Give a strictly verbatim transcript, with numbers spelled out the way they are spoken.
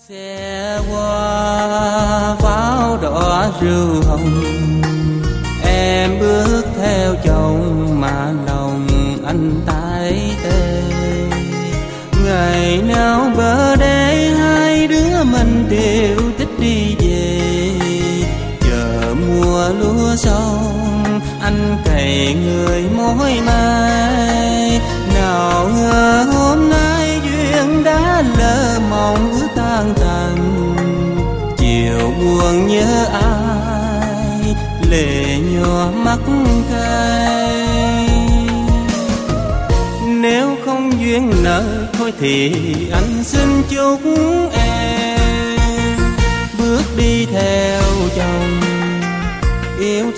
Xe qua pháo đỏ rượu hồng, em bước theo chồng mà lòng anh tái tê. Ngày nào bờ đê hai đứa mình tiêu tích đi về, chờ mùa lúa xong anh cày người mỏi mai. Nào ngờ hôm nay duyên đã lỡ mong ước tan tành, chiều buồn nhớ ai lệ nhỏ mắt cay. Nếu không duyên nợ thôi thì anh xin chúc em bước đi theo chồng, yêu